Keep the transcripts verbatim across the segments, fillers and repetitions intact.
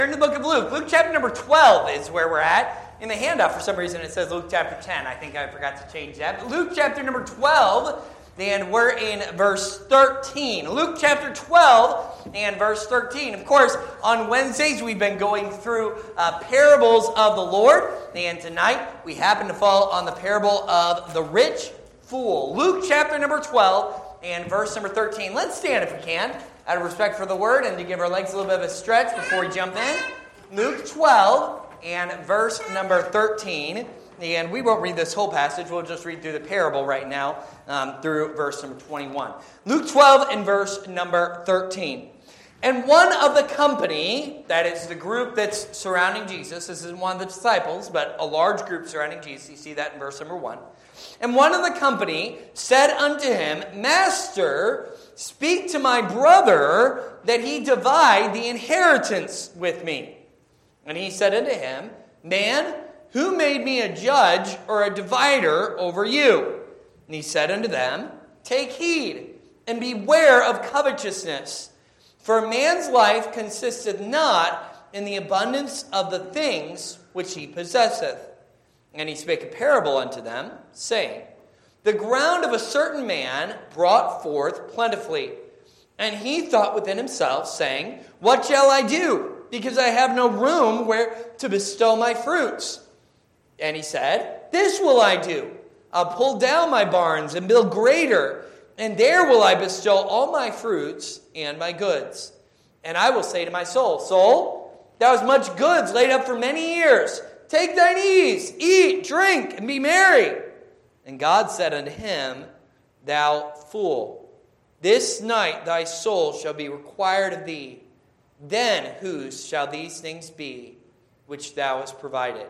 Turn to the book of Luke. Luke chapter number twelve is where we're at. In the handout, for some reason, it says Luke chapter ten. I think I forgot to change that. But Luke chapter number twelve, and we're in verse thirteen. Luke chapter twelve and verse thirteen. Of course, on Wednesdays, we've been going through uh, parables of the Lord. And tonight, we happen to fall on the parable of the rich fool. Luke chapter number twelve and verse number thirteen. Let's stand if we can, out of respect for the word and to give our legs a little bit of a stretch before we jump in. Luke twelve and verse number thirteen. And we won't read this whole passage. We'll just read through the parable right now um, through verse number twenty-one. Luke twelve and verse number thirteen. And one of the company, that is the group that's surrounding Jesus, this isn't one of the disciples, but a large group surrounding Jesus. You see that in verse number one. And one of the company said unto him, Master, speak to my brother that he divide the inheritance with me. And he said unto him, Man, who made me a judge or a divider over you? And he said unto them, Take heed, and beware of covetousness. For a man's life consisteth not in the abundance of the things which he possesseth. And he spake a parable unto them, saying, The ground of a certain man brought forth plentifully. And he thought within himself, saying, What shall I do? Because I have no room where to bestow my fruits. And he said, This will I do. I'll pull down my barns and build greater, and there will I bestow all my fruits and my goods. And I will say to my soul, Soul, thou hast much goods laid up for many years. Take thine ease, eat, drink, and be merry. And God said unto him, Thou fool, this night thy soul shall be required of thee. Then whose shall these things be which thou hast provided?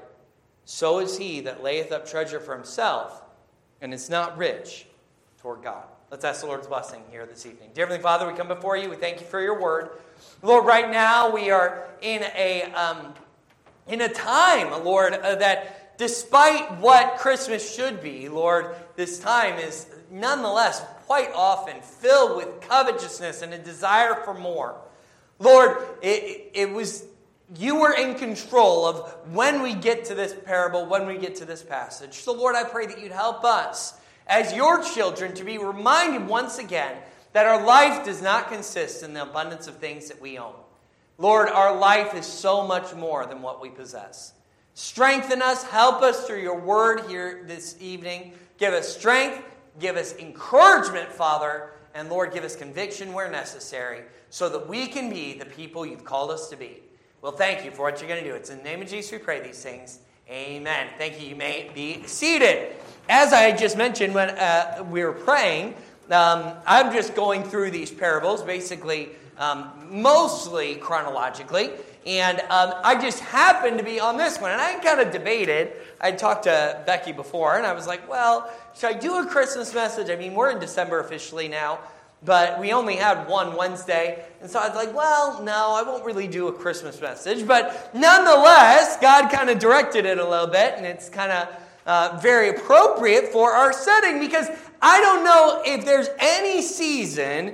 So is he that layeth up treasure for himself, and is not rich toward God. Let's ask the Lord's blessing here this evening. Dear Heavenly Father, we come before you. We thank you for your word. Lord, right now we are in a um, in a time, Lord, uh, that despite what Christmas should be, Lord, this time is nonetheless quite often filled with covetousness and a desire for more. Lord, it, it was you were in control of when we get to this parable, when we get to this passage. So, Lord, I pray that you'd help us as your children to be reminded once again that our life does not consist in the abundance of things that we own. Lord, our life is so much more than what we possess. Strengthen us, help us through your word here this evening. Give us strength, give us encouragement, Father, and Lord, give us conviction where necessary so that we can be the people you've called us to be. Well, thank you for what you're going to do. It's in the name of Jesus we pray these things. Amen. Thank you. You may be seated. As I just mentioned when uh, we were praying, um, I'm just going through these parables, basically, um, mostly chronologically. And um, I just happened to be on this one. And I kind of debated. I talked to Becky before, and I was like, well, should I do a Christmas message? I mean, we're in December officially now, but we only had one Wednesday. And so I was like, well, no, I won't really do a Christmas message. But nonetheless, God kind of directed it a little bit, and it's kind of uh, very appropriate for our setting, because I don't know if there's any season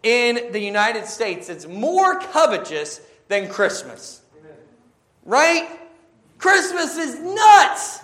in the United States that's more covetous than Christmas. Amen. Right? Christmas is nuts.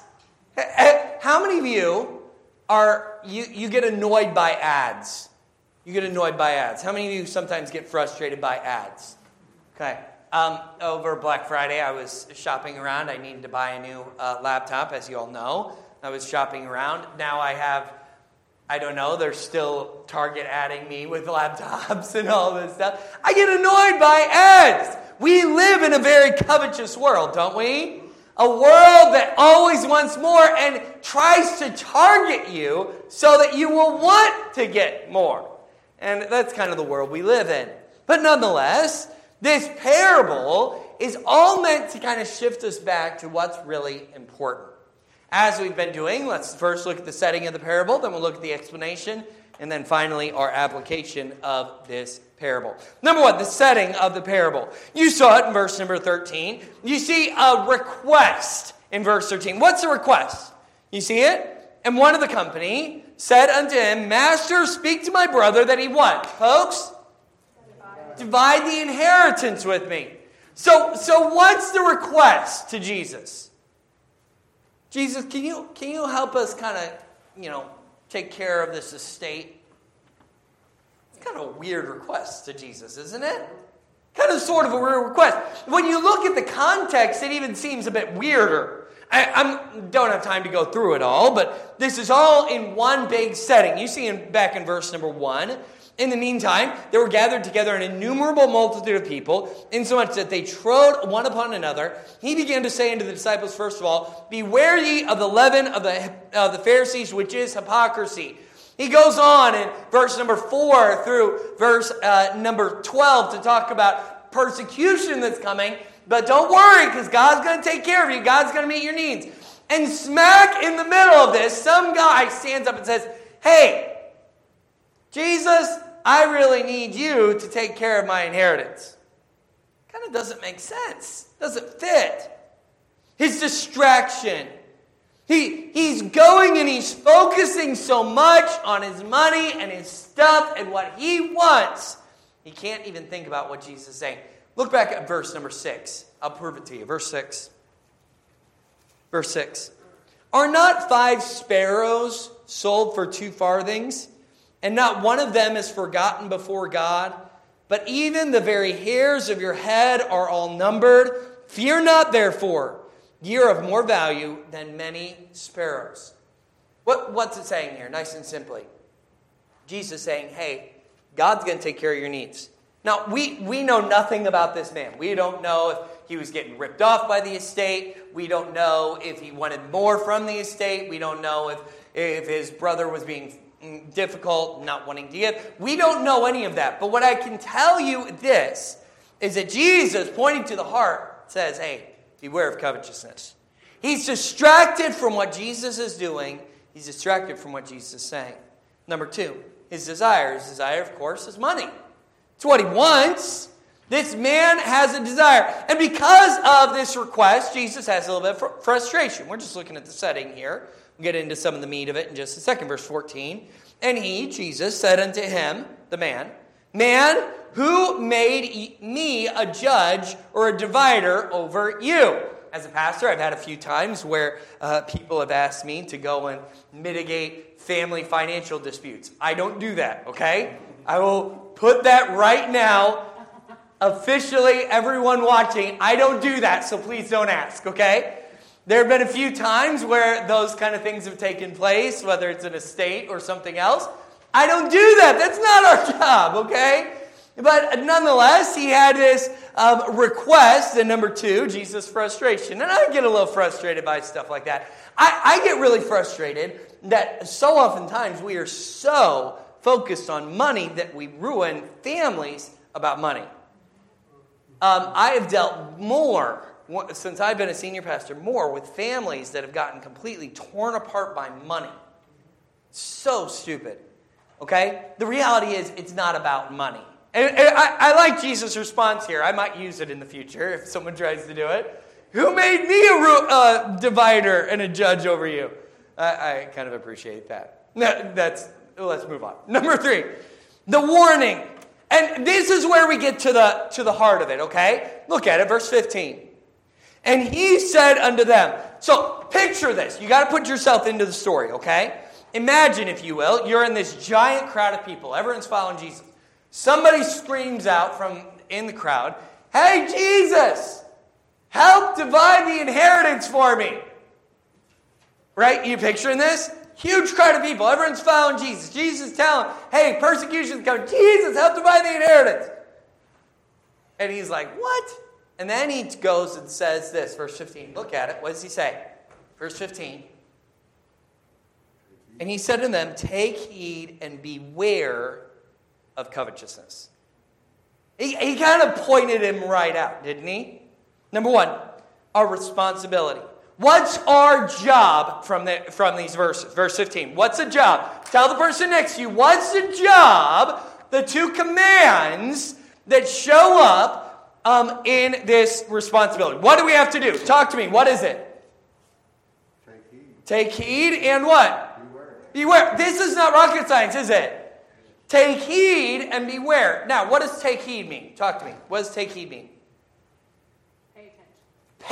How many of you are, you, you get annoyed by ads? You get annoyed by ads. How many of you sometimes get frustrated by ads? Okay. Um, over Black Friday, I was shopping around. I needed to buy a new uh, laptop, as you all know. I was shopping around. Now I have, I don't know, they're still Target adding me with laptops and all this stuff. I get annoyed by ads. We live in a very covetous world, don't we? A world that always wants more and tries to target you so that you will want to get more. And that's kind of the world we live in. But nonetheless, this parable is all meant to kind of shift us back to what's really important. As we've been doing, let's first look at the setting of the parable, then we'll look at the explanation, and then finally our application of this parable. Number one, the setting of the parable. You saw it in verse number thirteen. You see a request in verse thirteen. What's the request? You see it? And one of the company said unto him, Master, speak to my brother that he what? Folks? Divide the inheritance with me. So, so what's the request to Jesus? Jesus, can you can you help us kind of, you know, take care of this estate? It's kind of a weird request to Jesus, isn't it? Kind of sort of a weird request. When you look at the context, it even seems a bit weirder. I I'm, don't have time to go through it all, but this is all in one big setting. You see in, back in verse number one. In the meantime, there were gathered together an innumerable multitude of people, insomuch that they trode one upon another. He began to say unto the disciples, first of all, beware ye of the leaven of the, of the Pharisees, which is hypocrisy. He goes on in verse number four through verse uh, number twelve to talk about persecution that's coming. But don't worry, because God's going to take care of you. God's going to meet your needs. And smack in the middle of this, some guy stands up and says, hey, Jesus, I really need you to take care of my inheritance. Kind of doesn't make sense. Doesn't fit. His distraction. He, he's going and he's focusing so much on his money and his stuff and what he wants. He can't even think about what Jesus is saying. Look back at verse number six. I'll prove it to you. Verse six. Verse six. Are not five sparrows sold for two farthings? And not one of them is forgotten before God. But even the very hairs of your head are all numbered. Fear not, therefore. Ye are of more value than many sparrows. What, what's it saying here? Nice and simply. Jesus saying, hey, God's going to take care of your needs. Now, we, we know nothing about this man. We don't know if he was getting ripped off by the estate. We don't know if he wanted more from the estate. We don't know if, if his brother was being difficult, not wanting to give. We don't know any of that. But what I can tell you this is that Jesus, pointing to the heart, says, hey, beware of covetousness. He's distracted from what Jesus is doing. He's distracted from what Jesus is saying. Number two, his desire. His desire, of course, is money. It's what he wants. This man has a desire. And because of this request, Jesus has a little bit of frustration. We're just looking at the setting here. We'll get into some of the meat of it in just a second. Verse fourteen. And he, Jesus, said unto him, the man, man, who made me a judge or a divider over you? As a pastor, I've had a few times where uh, people have asked me to go and mitigate family financial disputes. I don't do that, okay? I will put that right now. Officially, everyone watching, I don't do that, so please don't ask, okay? There have been a few times where those kind of things have taken place, whether it's an estate or something else. I don't do that. That's not our job, okay? But nonetheless, he had this um, request, and number two, Jesus' frustration. And I get a little frustrated by stuff like that. I, I get really frustrated that so oftentimes we are so focused on money that we ruin families about money. Um, I have dealt more, since I've been a senior pastor, more with families that have gotten completely torn apart by money. So stupid. Okay? The reality is, it's not about money. And, and I, I like Jesus' response here. I might use it in the future if someone tries to do it. Who made me a uh, divider and a judge over you? I, I kind of appreciate that. No, that's, let's move on. Number three, the warning. And this is where we get to the, to the heart of it, okay? Look at it, verse fifteen. And he said unto them, so picture this. You got to put yourself into the story, okay? Imagine, if you will, you're in this giant crowd of people. Everyone's following Jesus. Somebody screams out from in the crowd, hey, Jesus, help divide the inheritance for me. Right? You picturing this? Huge crowd of people. Everyone's following Jesus. Jesus is telling them, hey, persecution's coming. Jesus, help divide the inheritance. And he's like, what? And then he goes and says this, verse fifteen. Look at it. What does he say? Verse fifteen. And he said to them, take heed and beware of covetousness. He, he kind of pointed him right out, didn't he? Number one, our responsibility. What's our job from the, from these verses? Verse fifteen. What's a job? Tell the person next to you, what's the job? The two commands that show up um, in this responsibility. What do we have to do? Talk to me. What is it? Take heed. Take heed and what? Beware. Beware. This is not rocket science, is it? Take heed and beware. Now, what does take heed mean? Talk to me. What does take heed mean?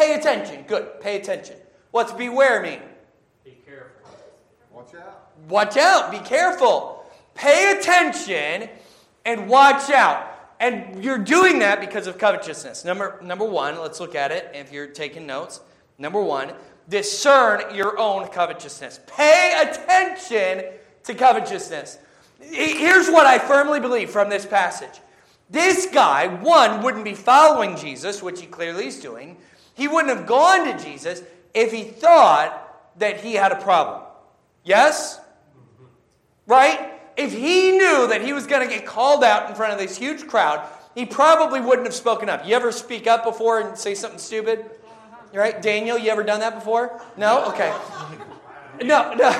Pay attention. Good. Pay attention. What's beware mean? Be careful. Watch out. Watch out. Be careful. Pay attention and watch out. And you're doing that because of covetousness. Number, number one, let's look at it if you're taking notes. Number one, discern your own covetousness. Pay attention to covetousness. Here's what I firmly believe from this passage. This guy, one, wouldn't be following Jesus, which he clearly is doing. He wouldn't have gone to Jesus if he thought that he had a problem. Yes? Right? If he knew that he was going to get called out in front of this huge crowd, he probably wouldn't have spoken up. You ever speak up before and say something stupid? Right? Daniel, you ever done that before? No? Okay. No, no.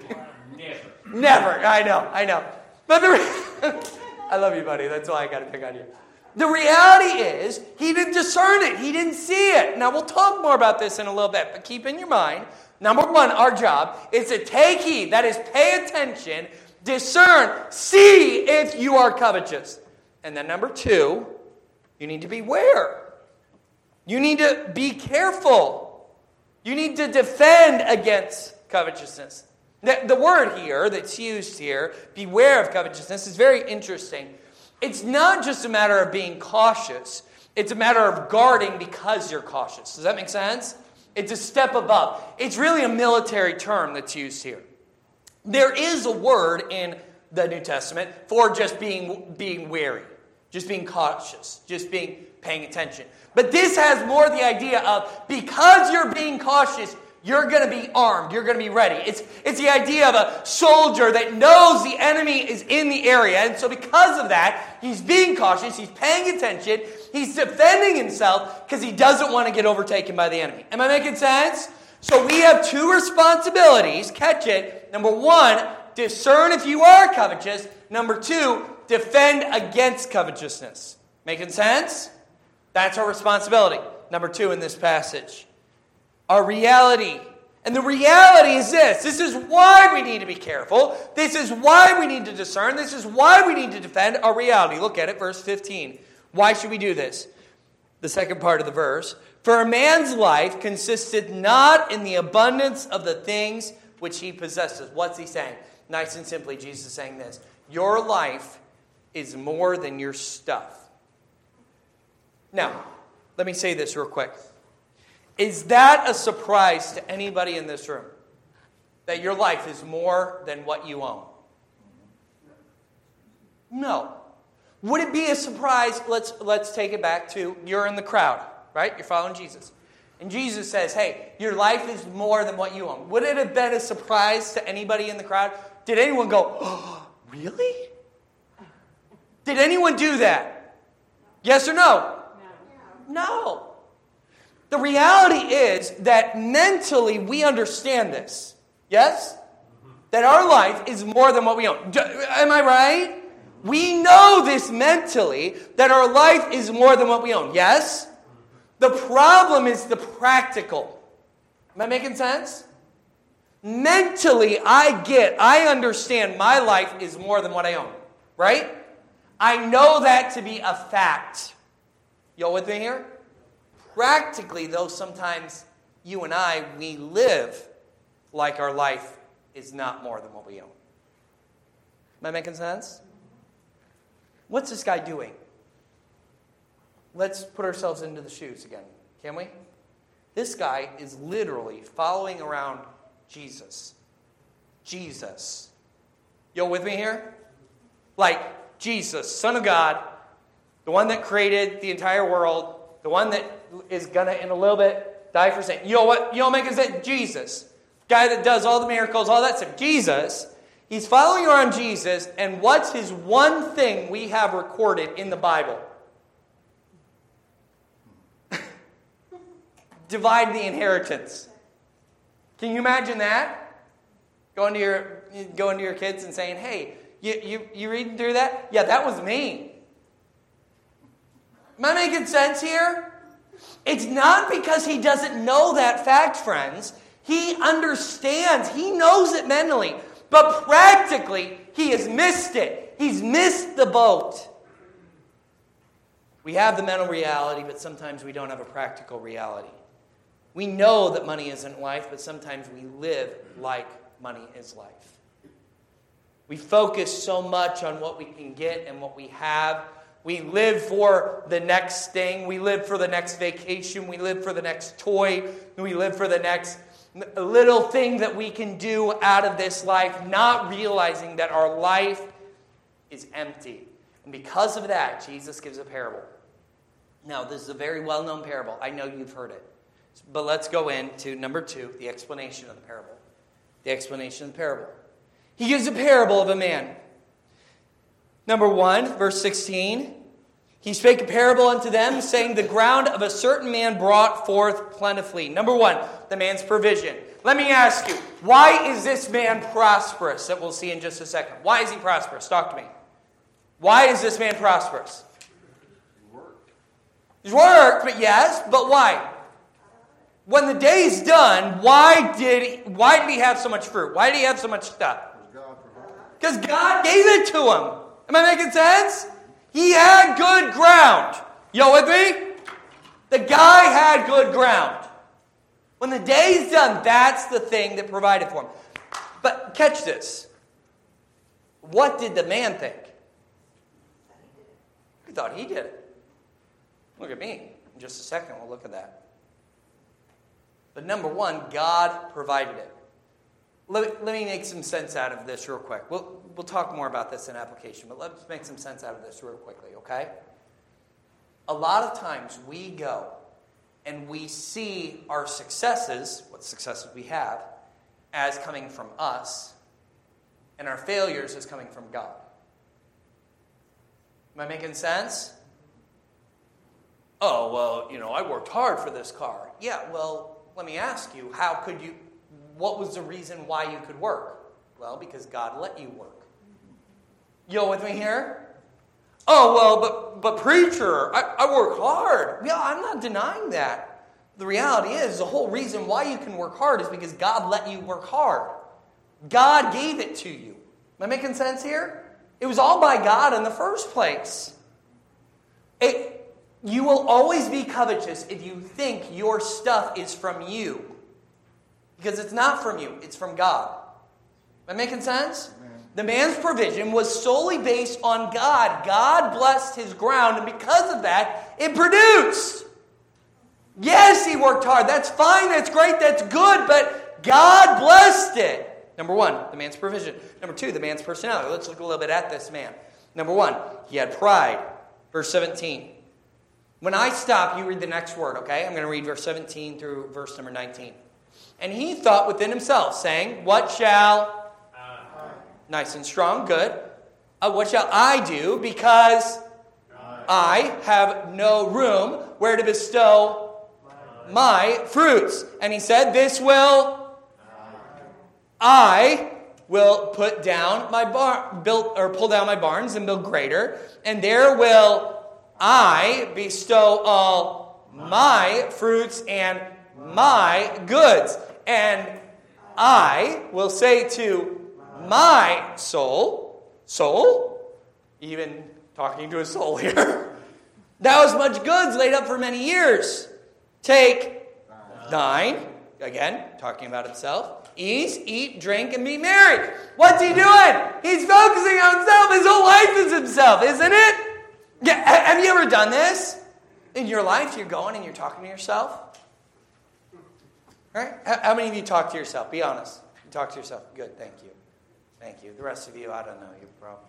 Never. Never. I know, I know. But the I love you, buddy. That's why I got to pick on you. The reality is, he didn't discern it. He didn't see it. Now, we'll talk more about this in a little bit, but keep in your mind, number one, our job is to take heed. That is, pay attention, discern, see if you are covetous. And then number two, you need to beware. You need to be careful. You need to defend against covetousness. The, the word here that's used here, beware of covetousness, is very interesting. It's not just a matter of being cautious. It's a matter of guarding because you're cautious. Does that make sense? It's a step above. It's really a military term that's used here. There is a word in the New Testament for just being, being wary, just being cautious, just being paying attention. But this has more the idea of because you're being cautious, you're going to be armed. You're going to be ready. It's, it's the idea of a soldier that knows the enemy is in the area. And so because of that, he's being cautious. He's paying attention. He's defending himself because he doesn't want to get overtaken by the enemy. Am I making sense? So we have two responsibilities. Catch it. Number one, discern if you are covetous. Number two, defend against covetousness. Making sense? That's our responsibility. Number two in this passage. Our reality. And the reality is this. This is why we need to be careful. This is why we need to discern. This is why we need to defend our reality. Look at it, verse fifteen. Why should we do this? The second part of the verse. For a man's life consisted not in the abundance of the things which he possesses. What's he saying? Nice and simply, Jesus is saying this. Your life is more than your stuff. Now, let me say this real quick. Is that a surprise to anybody in this room? That your life is more than what you own? No. Would it be a surprise? Let's, let's take it back to you're in the crowd, right? You're following Jesus. And Jesus says, hey, your life is more than what you own. Would it have been a surprise to anybody in the crowd? Did anyone go, oh, really? Did anyone do that? Yes or no? No. No. The reality is that mentally we understand this. Yes? That our life is more than what we own. Am I right? We know this mentally, that our life is more than what we own. Yes? The problem is the practical. Am I making sense? Mentally, I get, I understand my life is more than what I own. Right? I know that to be a fact. Y'all with me here? Practically, though, sometimes you and I, we live like our life is not more than what we own. Am I making sense? What's this guy doing? Let's put ourselves into the shoes again, can we? This guy is literally following around Jesus. Jesus. You with me here? Like Jesus, Son of God, the one that created the entire world, the one that is going to, in a little bit, die for sin. You know what? You know what makes sense? Jesus. Guy that does all the miracles, all that stuff. Jesus. He's following around Jesus, and what's his one thing we have recorded in the Bible? Divide the inheritance. Can you imagine that? Going to your, going to your kids and saying, hey, you, you, you reading through that? Yeah, that was me. Am I making sense here? It's not because he doesn't know that fact, friends. He understands. He knows it mentally. But practically, he has missed it. He's missed the boat. We have the mental reality, but sometimes we don't have a practical reality. We know that money isn't life, but sometimes we live like money is life. We focus so much on what we can get and what we have. We live for the next thing. We live for the next vacation. We live for the next toy. We live for the next little thing that we can do out of this life, not realizing that our life is empty. And because of that, Jesus gives a parable. Now, this is a very well-known parable. I know you've heard it. But let's go into number two, the explanation of the parable. The explanation of the parable. He gives a parable of a man. Number one, verse sixteen. He spake a parable unto them, saying, the ground of a certain man brought forth plentifully. Number one, the man's provision. Let me ask you, why is this man prosperous? That we'll see in just a second. Why is he prosperous? Talk to me. Why is this man prosperous? He's worked, but yes, but why? When the day's done, why did he, why did he have so much fruit? Why did he have so much stuff? Because God gave it to him. Am I making sense? He had good ground. You with me? The guy had good ground. When the day's done, that's the thing that provided for him. But catch this. What did the man think? He thought he did it. Look at me. In just a second, we'll look at that. But number one, God provided it. Let, let me make some sense out of this real quick. We'll, we'll talk more about this in application, but let's make some sense out of this real quickly, okay? A lot of times we go and we see our successes, what successes we have, as coming from us, and our failures as coming from God. Am I making sense? Oh, well, you know, I worked hard for this car. Yeah, well, let me ask you, how could you, what was the reason why you could work? Well, because God let you work. You with me here? Oh, well, but but preacher, I, I work hard. Yeah, I'm not denying that. The reality is, the whole reason why you can work hard is because God let you work hard. God gave it to you. Am I making sense here? It was all by God in the first place. It, you will always be covetous if you think your stuff is from you. Because it's not from you, it's from God. Am I making sense? Amen. The man's provision was solely based on God. God blessed his ground, and because of that, it produced. Yes, he worked hard. That's fine, that's great, that's good, but God blessed it. Number one, the man's provision. Number two, the man's personality. Let's look a little bit at this man. Number one, he had pride. Verse seventeen. When I stop, you read the next word, okay? I'm going to read verse seventeen through verse number nineteen. And he thought within himself, saying, what shall... Uh, nice and strong, good. Uh, what shall I do? Because uh, I have no room where to bestow uh, my fruits. And he said, this will... Uh, I will put down my bar, build or pull down my barns and build greater, and there will I bestow all my fruits and my goods. And I will say to my soul, soul, even talking to a soul here, thou hast much goods laid up for many years. Take thine, again, talking about himself, ease, eat, drink, and be merry. What's he doing? He's focusing on himself. His whole life is himself, isn't it? Yeah, have you ever done this? In your life, you're going and you're talking to yourself. Right? How many of you talk to yourself? Be honest. You talk to yourself. Good, thank you. Thank you. The rest of you, I don't know. You probably.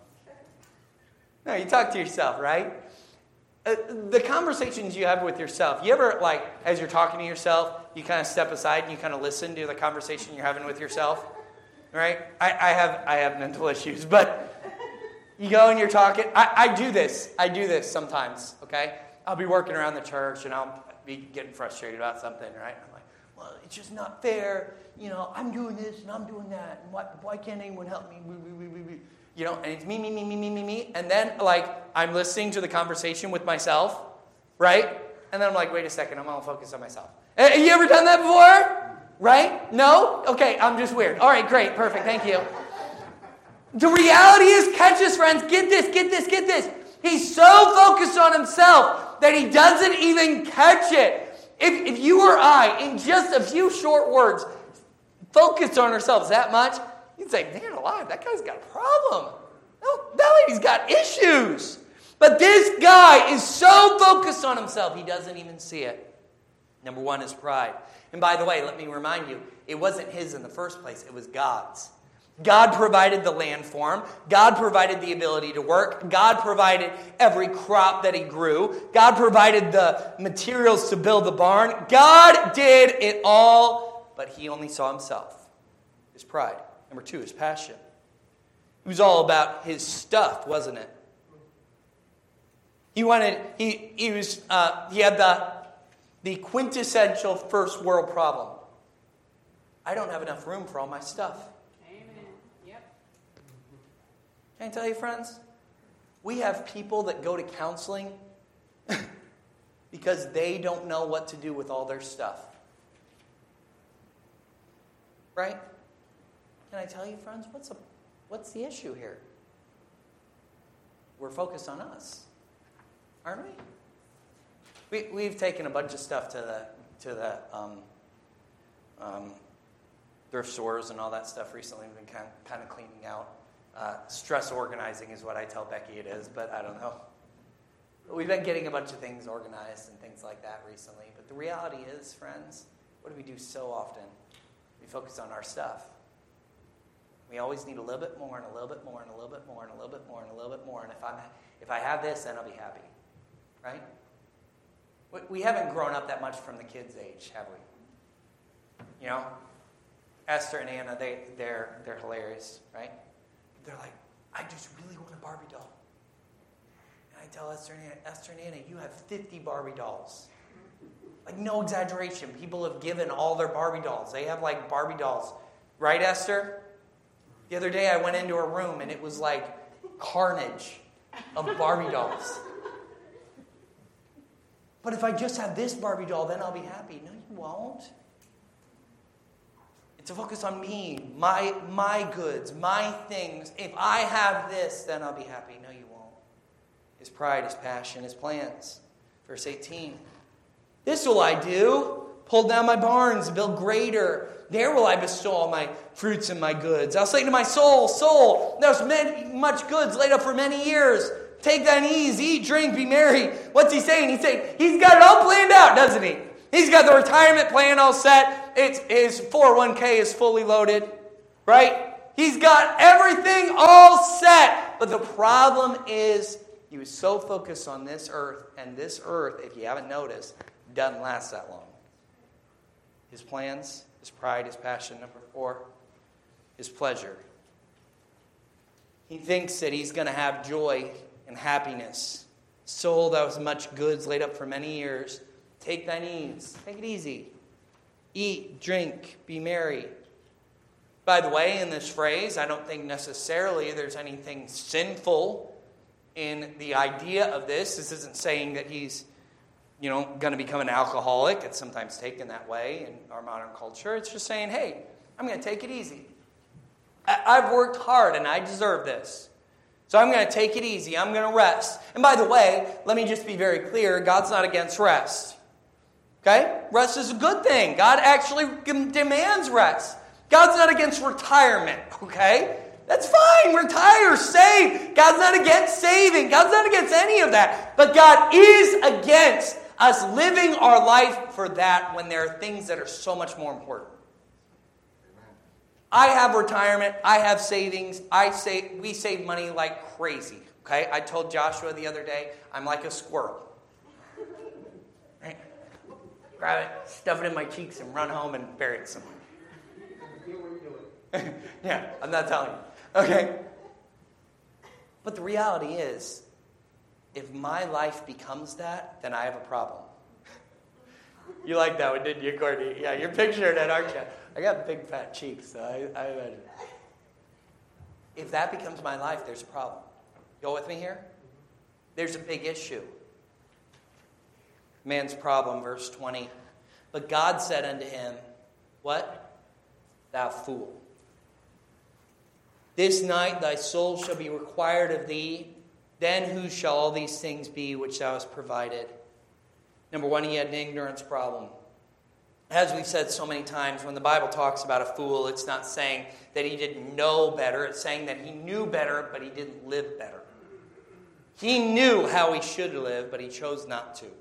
No, you talk to yourself, right? Uh, the conversations you have with yourself, you ever, like, as you're talking to yourself, you kind of step aside and you kind of listen to the conversation you're having with yourself? Right? I, I have I have mental issues, but you go and you're talking. I, I do this. I do this sometimes, okay? I'll be working around the church and I'll be getting frustrated about something, right? I'm like, well, it's just not fair. You know, I'm doing this and I'm doing that. And why, why can't anyone help me? You know, and it's me, me, me, me, me, me, me. And then, like, I'm listening to the conversation with myself, right? And then I'm like, wait a second, I'm all focused on myself. Have you ever done that before? Right? No? Okay, I'm just weird. All right, great, perfect, thank you. The reality is, catch this, friends. Get this, get this, get this. He's so focused on himself that he doesn't even catch it. If, if you or I, in just a few short words, focus on ourselves that much, you'd say, man alive, that guy's got a problem. No, that lady's got issues. But this guy is so focused on himself, he doesn't even see it. Number one is pride. And by the way, let me remind you, it wasn't his in the first place, it was God's. God provided the land for him. God provided the ability to work. God provided every crop that he grew. God provided the materials to build the barn. God did it all, but he only saw himself. His pride. Number two, his passion. It was all about his stuff, wasn't it? He wanted, he he was uh, he had the, the quintessential first world problem. I don't have enough room for all my stuff. Can I tell you, friends? We have people that go to counseling because they don't know what to do with all their stuff. Right? Can I tell you, friends, what's, a, what's the issue here? We're focused on us, aren't we? we we've taken a bunch of stuff to the, to the um, um, thrift stores and all that stuff recently. We've been kind of, kind of cleaning out. Uh, stress organizing is what I tell Becky it is, but I don't know. But we've been getting a bunch of things organized and things like that recently. But the reality is, friends, what do we do so often? We focus on our stuff. We always need a little bit more and a little bit more and a little bit more and a little bit more and a little bit more. And if I'm, if I have this, then I'll be happy. Right? We haven't grown up that much from the kids' age, have we? You know? Esther and Anna, they, they're, they're hilarious, right? They're like, I just really want a Barbie doll. And I tell Esther and Anna, Esther and Anna, you have fifty Barbie dolls. Like, no exaggeration. People have given all their Barbie dolls. They have, like, Barbie dolls. Right, Esther? The other day I went into her room, and it was like carnage of Barbie dolls. But if I just have this Barbie doll, then I'll be happy. No, you won't. To focus on me, my my goods, my things. If I have this, then I'll be happy. No, you won't. His pride, his passion, his plans. Verse eighteen. This will I do. Pull down my barns, build greater. There will I bestow all my fruits and my goods. I'll say to my soul, soul, there's many, much goods laid up for many years. Take thine ease, eat, drink, be merry. What's he saying? He's saying he's got it all planned out, doesn't he? He's got the retirement plan all set. It's, his four oh one k is fully loaded, right? He's got everything all set. But the problem is he was so focused on this earth, and this earth, if you haven't noticed, doesn't last that long. His plans, his pride, his passion. Number four, his pleasure. He thinks that he's going to have joy and happiness. Soul that was much goods laid up for many years. Take thine ease. Take it easy. Eat, drink, be merry. By the way, in this phrase, I don't think necessarily there's anything sinful in the idea of this. This isn't saying that he's, you know, going to become an alcoholic. It's sometimes taken that way in our modern culture. It's just saying, hey, I'm going to take it easy. I- I've worked hard and I deserve this. So I'm going to take it easy. I'm going to rest. And by the way, let me just be very clear. God's not against rest. Okay? Rest is a good thing. God actually demands rest. God's not against retirement. Okay? That's fine. Retire. Save. God's not against saving. God's not against any of that. But God is against us living our life for that when there are things that are so much more important. I have retirement. I have savings. I save, we save money like crazy. Okay? I told Joshua the other day, I'm like a squirrel. Right? Grab it, stuff it in my cheeks, and run home and bury it somewhere. Yeah, I'm not telling you. Okay? But the reality is, if my life becomes that, then I have a problem. You like that one, didn't you, Courtney? Yeah, you're picturing it, aren't you? I got big fat cheeks, so I, I imagine. If that becomes my life, there's a problem. Go with me here? There's a big issue. Man's problem, verse twenty. But God said unto him, what? Thou fool. This night thy soul shall be required of thee. Then whose shall all these things be which thou hast provided? Number one, he had an ignorance problem. As we've said so many times, when the Bible talks about a fool, it's not saying that he didn't know better. It's saying that he knew better, but he didn't live better. He knew how he should live, but he chose not to.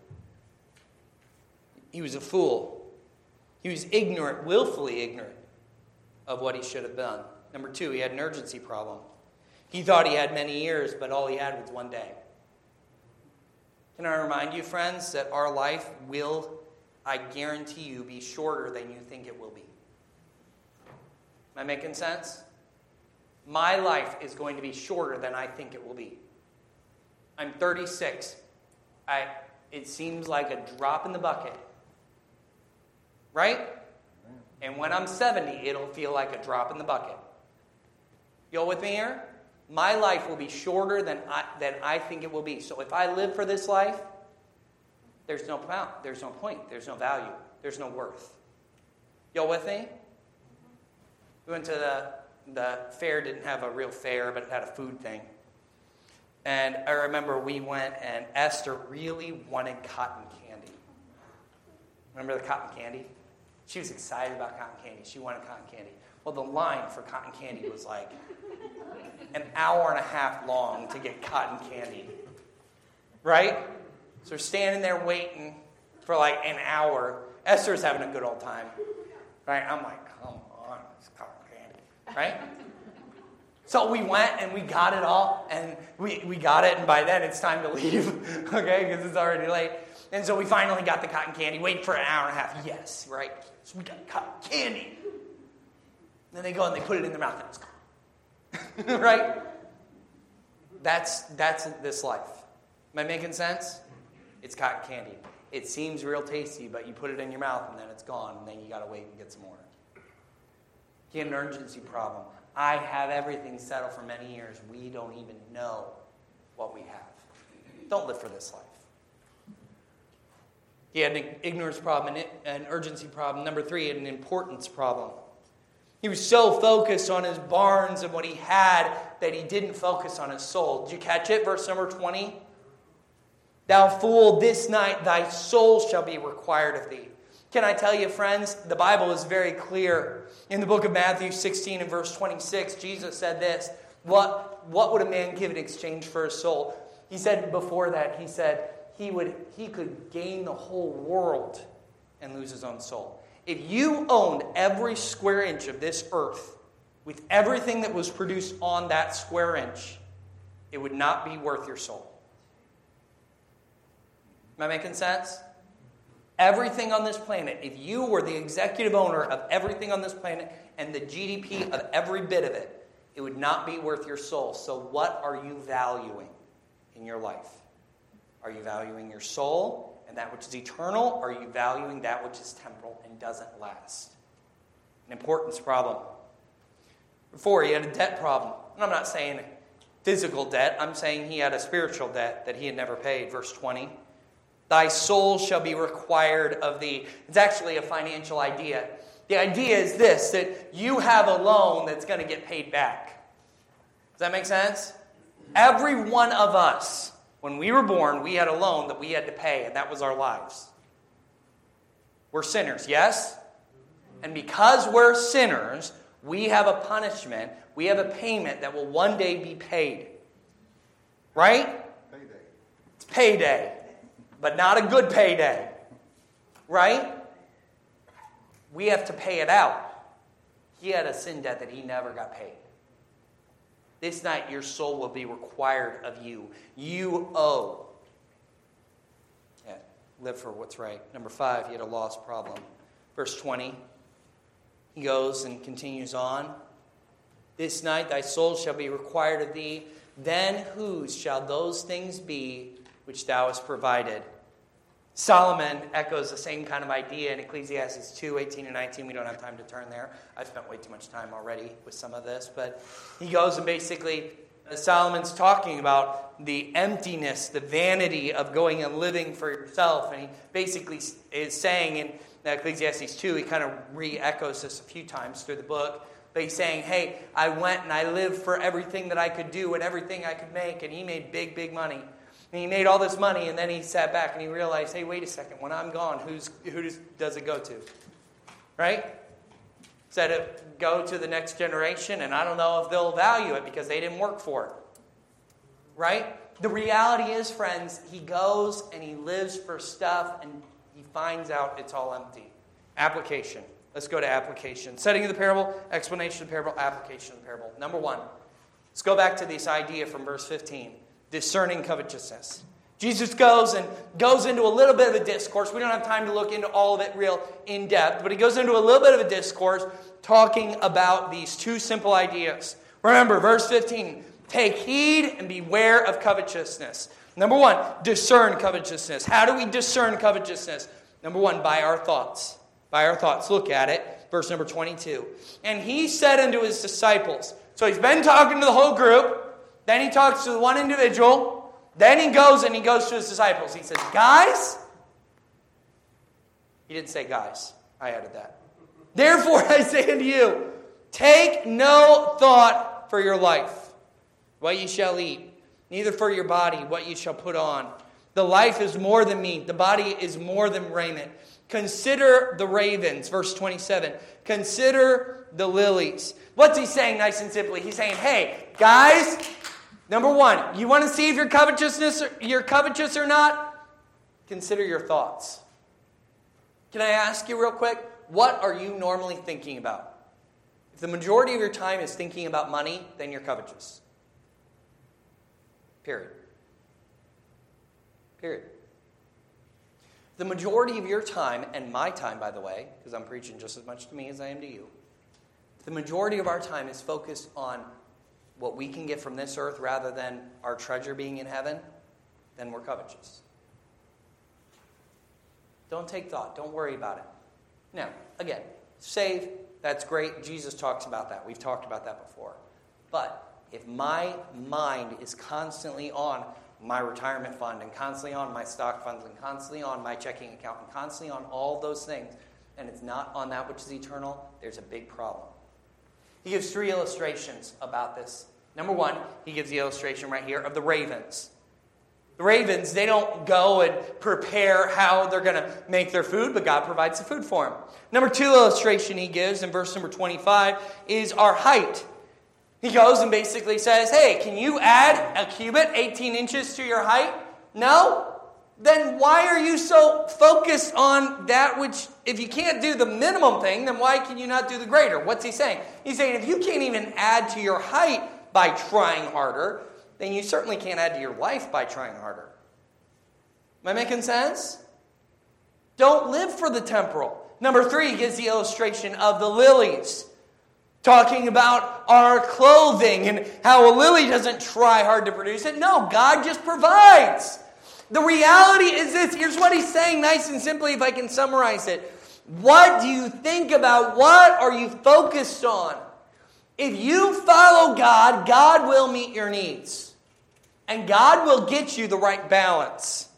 He was a fool. He was ignorant, willfully ignorant of what he should have done. Number two, he had an urgency problem. He thought he had many years, but all he had was one day. Can I remind you, friends, that our life will, I guarantee you, be shorter than you think it will be. Am I making sense? My life is going to be shorter than I think it will be. I'm thirty-six. I, it seems like a drop in the bucket. Right? And when I'm seventy, it'll feel like a drop in the bucket. You all with me here? My life will be shorter than I, than I think it will be. So if I live for this life, there's no point. There's no point. There's no value. There's no worth. You all with me? We went to the, the fair. Didn't have a real fair, but it had a food thing. And I remember we went, and Esther really wanted cotton candy. Remember the cotton candy? She was excited about cotton candy. She wanted cotton candy. Well, the line for cotton candy was like an hour and a half long to get cotton candy. Right? So we're standing there waiting for like an hour. Esther's having a good old time. Right? I'm like, come on, it's cotton candy. Right? So we went and we got it all, and we, we got it, and by then it's time to leave, okay, because it's already late. And so we finally got the cotton candy, waiting for an hour and a half. Yes, right? So we got cotton candy. And then they go and they put it in their mouth, and it's gone. Right? That's, that's this life. Am I making sense? It's cotton candy. It seems real tasty, but you put it in your mouth, and then it's gone, and then you got to wait and get some more. You have an urgency problem. I have everything settled for many years. We don't even know what we have. Don't live for this life. He had an ignorance problem, an urgency problem. Number three, he had an importance problem. He was so focused on his barns and what he had that he didn't focus on his soul. Did you catch it? Verse number twenty. Thou fool, this night thy soul shall be required of thee. Can I tell you, friends, the Bible is very clear. In the book of Matthew sixteen and verse twenty-six, Jesus said this, what, what would a man give in exchange for his soul? He said before that, he said he would he could gain the whole world and lose his own soul. If you owned every square inch of this earth with everything that was produced on that square inch, it would not be worth your soul. Am I making sense? Everything on this planet, if you were the executive owner of everything on this planet and the G D P of every bit of it, it would not be worth your soul. So what are you valuing in your life? Are you valuing your soul and that which is eternal? Or are you valuing that which is temporal and doesn't last? An importance problem. Before, he had a debt problem. And I'm not saying physical debt. I'm saying he had a spiritual debt that he had never paid. Verse twenty. Thy soul shall be required of thee. It's actually a financial idea. The idea is this, that you have a loan that's going to get paid back. Does that make sense? Every one of us, when we were born, we had a loan that we had to pay, and that was our lives. We're sinners, yes? And because we're sinners, we have a punishment, we have a payment that will one day be paid. Right? Payday. It's payday. But not a good payday. Right? We have to pay it out. He had a sin debt that he never got paid. This night your soul will be required of you. You owe. Yeah, live for what's right. Number five, he had a loss problem. Verse twenty. He goes and continues on. This night thy soul shall be required of thee. Then whose shall those things be which thou hast provided? Solomon echoes the same kind of idea in Ecclesiastes two, eighteen and nineteen. We don't have time to turn there. I've spent way too much time already with some of this. But he goes and basically, Solomon's talking about the emptiness, the vanity of going and living for yourself. And he basically is saying in Ecclesiastes two, he kind of re-echoes this a few times through the book. But he's saying, hey, I went and I lived for everything that I could do and everything I could make. And he made big, big money. And he made all this money, and then he sat back and he realized, hey, wait a second. When I'm gone, who's, who does, does it go to? Right? Said it go to the next generation, and I don't know if they'll value it because they didn't work for it. Right? The reality is, friends, he goes and he lives for stuff, and he finds out it's all empty. Application. Let's go to application. Setting of the parable, explanation of the parable, application of the parable. Number one, let's go back to this idea from verse fifteen. Discerning covetousness. Jesus goes and goes into a little bit of a discourse. We don't have time to look into all of it real in depth, but he goes into a little bit of a discourse talking about these two simple ideas. Remember, verse fifteen, take heed and beware of covetousness. Number one, discern covetousness. How do we discern covetousness? Number one, by our thoughts. By our thoughts. Look at it. Verse number twenty-two. And he said unto his disciples, so he's been talking to the whole group, then he talks to the one individual, then he goes and he goes to his disciples. He says, guys, he didn't say guys. I added that. Therefore I say unto you, take no thought for your life, what ye shall eat, neither for your body, what ye shall put on. The life is more than meat, the body is more than raiment. Consider the ravens, verse twenty-seven. Consider the lilies. What's he saying nice and simply? He's saying, hey, guys, number one, you want to see if you're covetousness, you're covetous or not? Consider your thoughts. Can I ask you real quick, what are you normally thinking about? If the majority of your time is thinking about money, then you're covetous. Period. Period. The majority of your time, and my time, by the way, because I'm preaching just as much to me as I am to you, the majority of our time is focused on what we can get from this earth rather than our treasure being in heaven, then we're covetous. Don't take thought. Don't worry about it. Now, again, save, that's great. Jesus talks about that. We've talked about that before. But if my mind is constantly on my retirement fund and constantly on my stock funds and constantly on my checking account and constantly on all those things, and it's not on that which is eternal, there's a big problem. He gives three illustrations about this. Number one, he gives the illustration right here of the ravens. The ravens, they don't go and prepare how they're going to make their food, but God provides the food for them. Number two illustration he gives in verse number twenty-five is our height. He goes and basically says, hey, can you add a cubit, eighteen inches to your height? No? Then why are you so focused on that which, if you can't do the minimum thing, then why can you not do the greater? What's he saying? He's saying if you can't even add to your height by trying harder, then you certainly can't add to your life by trying harder. Am I making sense? Don't live for the temporal. Number three gives the illustration of the lilies. Talking about our clothing and how a lily doesn't try hard to produce it. No, God just provides. The reality is this. Here's what he's saying nice and simply if I can summarize it. What do you think about? What are you focused on? If you follow God, God will meet your needs. And God will get you the right balance.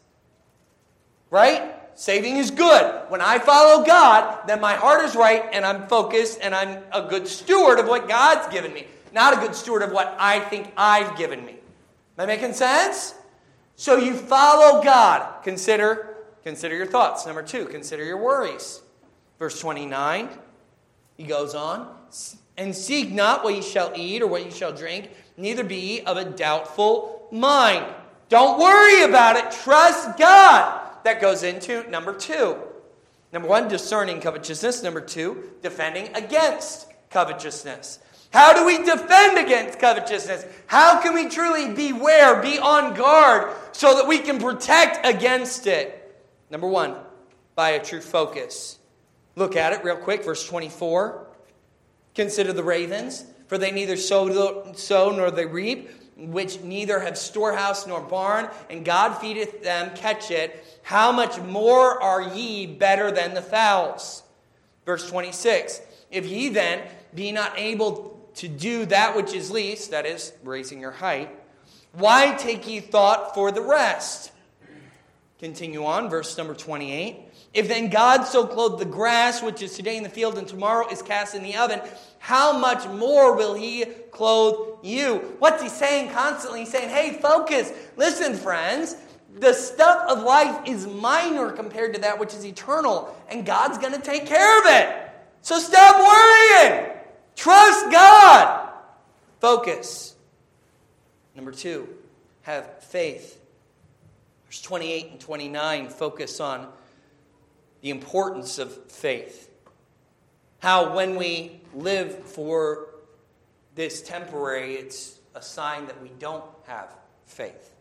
Right? Saving is good. When I follow God, then my heart is right and I'm focused and I'm a good steward of what God's given me. Not a good steward of what I think I've given me. Am I making sense? So you follow God. Consider, consider your thoughts. Number two, consider your worries. Verse twenty-nine, he goes on. And seek not what ye shall eat or what ye shall drink, neither be ye of a doubtful mind. Don't worry about it. Trust God. That goes into number two. Number one, discerning covetousness. Number two, defending against covetousness. How do we defend against covetousness? How can we truly beware, be on guard, so that we can protect against it? Number one, by a true focus. Look at it real quick, verse twenty-four. Consider the ravens, for they neither sow, sow nor they reap, which neither have storehouse nor barn, and God feedeth them. Catch it. How much more are ye better than the fowls? Verse twenty-six. If ye then be not able to do that which is least, that is, raising your height, why take ye thought for the rest? Continue on, verse number twenty-eight. If then God so clothed the grass, which is today in the field and tomorrow is cast in the oven, how much more will he clothe you? What's he saying constantly? He's saying, hey, focus. Listen, friends. The stuff of life is minor compared to that which is eternal. And God's going to take care of it. So stop worrying. Trust God. Focus. Number two, have faith. Verse twenty-eight and twenty-nine focus on the importance of faith. How when we live for this temporary, it's a sign that we don't have faith.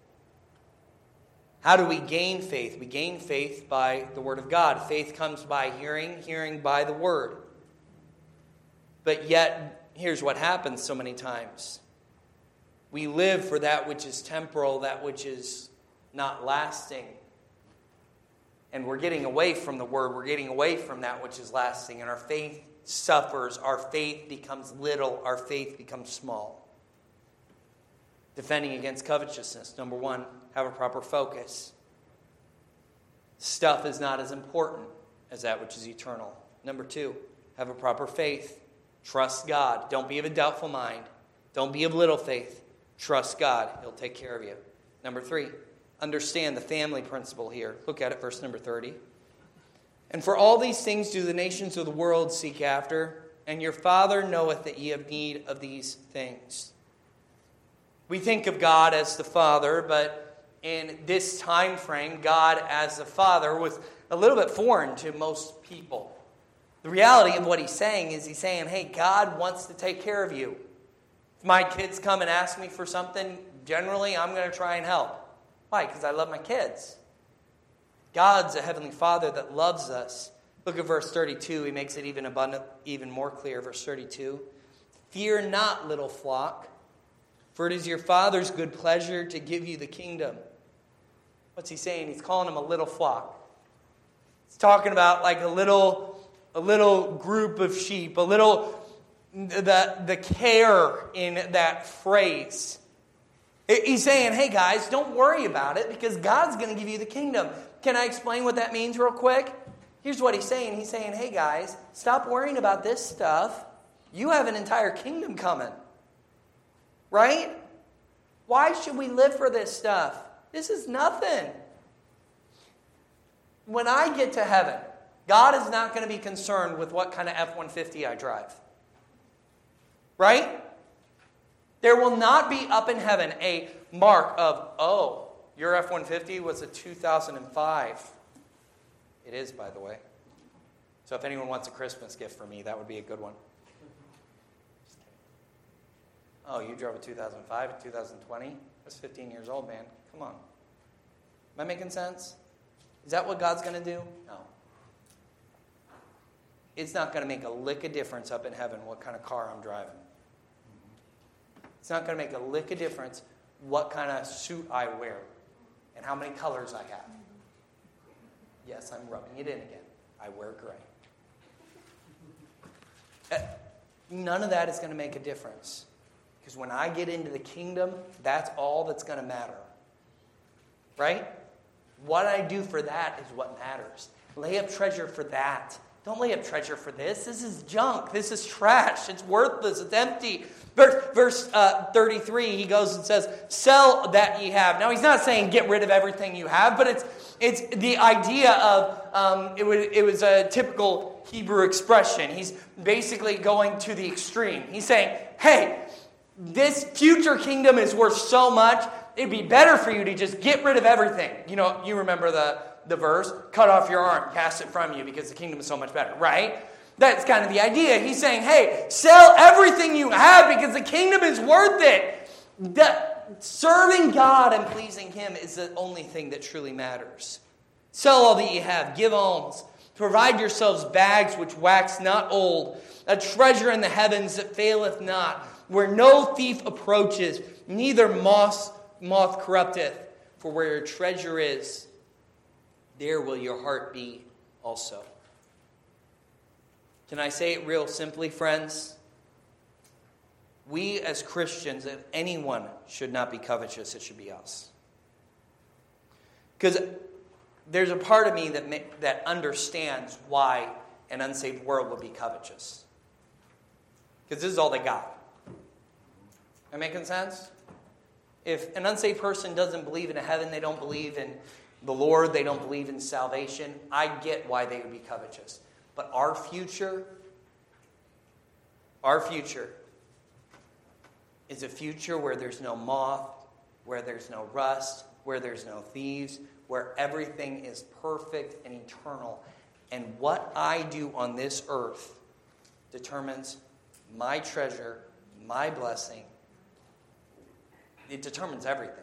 How do we gain faith? We gain faith by the Word of God. Faith comes by hearing, hearing by the Word. But yet, here's what happens so many times. We live for that which is temporal, that which is not lasting. And we're getting away from the Word. We're getting away from that which is lasting. And our faith suffers. Our faith becomes little. Our faith becomes small. Defending against covetousness. Number one, have a proper focus. Stuff is not as important as that which is eternal. Number two, have a proper faith. Trust God. Don't be of a doubtful mind. Don't be of little faith. Trust God. He'll take care of you. Number three, understand the family principle here. Look at it, verse number thirty. And for all these things do the nations of the world seek after, and your Father knoweth that ye have need of these things. We think of God as the Father, but in this time frame, God as the Father was a little bit foreign to most people. The reality of what he's saying is he's saying, hey, God wants to take care of you. If my kids come and ask me for something, generally I'm going to try and help. Why? Because I love my kids. God's a heavenly Father that loves us. Look at verse thirty-two. He makes it even abundant, even more clear. Verse thirty-two. Fear not, little flock, for it is your Father's good pleasure to give you the kingdom. What's he saying? He's calling them a little flock. He's talking about like a little, a little group of sheep, a little, the, the care in that phrase. He's saying, hey guys, don't worry about it because God's going to give you the kingdom. Can I explain what that means real quick? Here's what he's saying. He's saying, hey guys, stop worrying about this stuff. You have an entire kingdom coming. Right? Why should we live for this stuff? This is nothing. When I get to heaven, God is not going to be concerned with what kind of F one fifty I drive. Right? There will not be up in heaven a mark of, oh, your F one fifty was a two thousand five. It is, by the way. So if anyone wants a Christmas gift for me, that would be a good one. Oh, you drove a two thousand five, a two thousand twenty? That's fifteen years old, man. Come on. Am I making sense? Is that what God's going to do? No. It's not going to make a lick of difference up in heaven what kind of car I'm driving. It's not going to make a lick of difference what kind of suit I wear and how many colors I have. Yes, I'm rubbing it in again. I wear gray. None of that is going to make a difference. Because when I get into the kingdom, that's all that's going to matter. Right? What I do for that is what matters. Lay up treasure for that. Don't lay up treasure for this. This is junk. This is trash. It's worthless. It's empty. Verse, verse uh, thirty-three, he goes and says, sell that ye have. Now, he's not saying get rid of everything you have, but it's it's the idea of, um, it, was, it was a typical Hebrew expression. He's basically going to the extreme. He's saying, hey, this future kingdom is worth so much, it'd be better for you to just get rid of everything. You know, you remember the, the verse, cut off your arm, cast it from you because the kingdom is so much better, right? That's kind of the idea. He's saying, hey, sell everything you have because the kingdom is worth it. The, serving God and pleasing Him is the only thing that truly matters. Sell all that you have. Give alms. Provide yourselves bags which wax not old, a treasure in the heavens that faileth not, where no thief approaches, neither moth, moth corrupteth. For where your treasure is, there will your heart be also. Can I say it real simply, friends? We as Christians, if anyone should not be covetous, it should be us. Because there's a part of me that ma- that understands why an unsaved world would be covetous. Because this is all they got. Am I making sense? If an unsaved person doesn't believe in a heaven, they don't believe in the Lord, they don't believe in salvation, I get why they would be covetous. But our future, our future is a future where there's no moth, where there's no rust, where there's no thieves, where everything is perfect and eternal. And what I do on this earth determines my treasure, my blessing. It determines everything.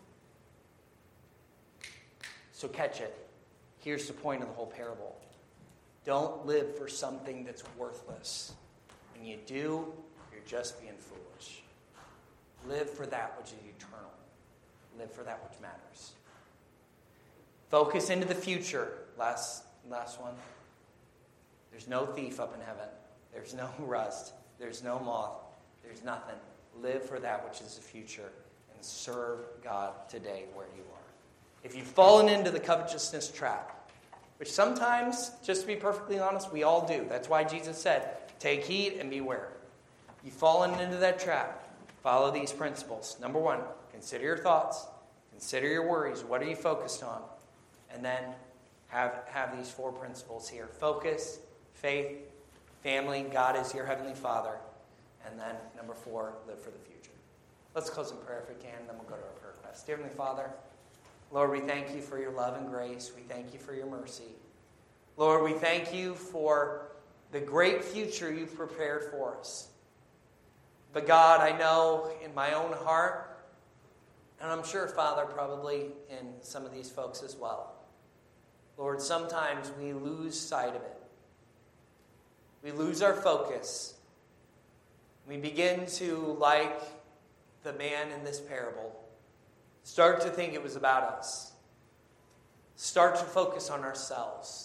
So catch it. Here's the point of the whole parable. Don't live for something that's worthless. When you do, you're just being foolish. Live for that which is eternal. Live for that which matters. Focus into the future. Last, last one. There's no thief up in heaven. There's no rust. There's no moth. There's nothing. Live for that which is the future and serve God today where you are. If you've fallen into the covetousness trap, which sometimes, just to be perfectly honest, we all do. That's why Jesus said, take heed and beware. You've fallen into that trap. Follow these principles. Number one, consider your thoughts. Consider your worries. What are you focused on? And then have, have these four principles here. Focus, faith, family, God is your Heavenly Father. And then number four, live for the future. Let's close in prayer if we can, then we'll go to our prayer request. Dear Heavenly Father, Lord, we thank you for your love and grace. We thank you for your mercy. Lord, we thank you for the great future you've prepared for us. But God, I know in my own heart, and I'm sure, Father, probably in some of these folks as well, Lord, sometimes we lose sight of it. We lose our focus. We begin to, like the man in this parable, start to think it was about us. Start to focus on ourselves.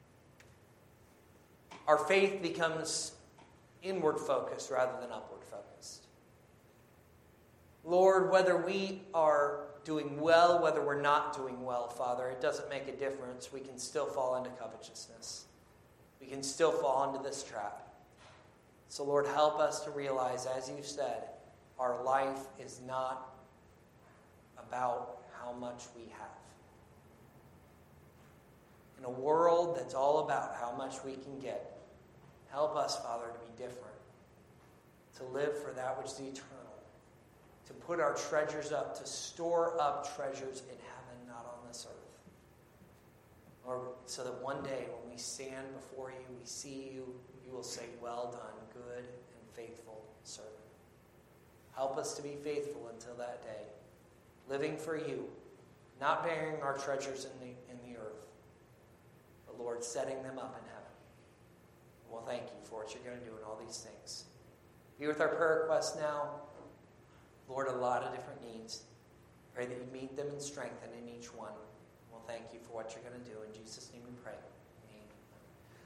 Our faith becomes inward focused rather than upward focused. Lord, whether we are doing well, whether we're not doing well, Father, it doesn't make a difference. We can still fall into covetousness. We can still fall into this trap. So, Lord, help us to realize, as you said, our life is not about how much we have. In a world that's all about how much we can get, help us, Father, to be different, to live for that which is eternal, to put our treasures up, to store up treasures in heaven, not on this earth. Lord, so that one day when we stand before you, we see you, you will say, well done, good and faithful servant. Help us to be faithful until that day, living for you, not burying our treasures in the, in the earth, but, Lord, setting them up in heaven. Well, thank you for what you're going to do in all these things. Be with our prayer requests now. Lord, a lot of different needs. Pray that you meet them and strengthen in each one. Well, thank you for what you're going to do. In Jesus' name we pray.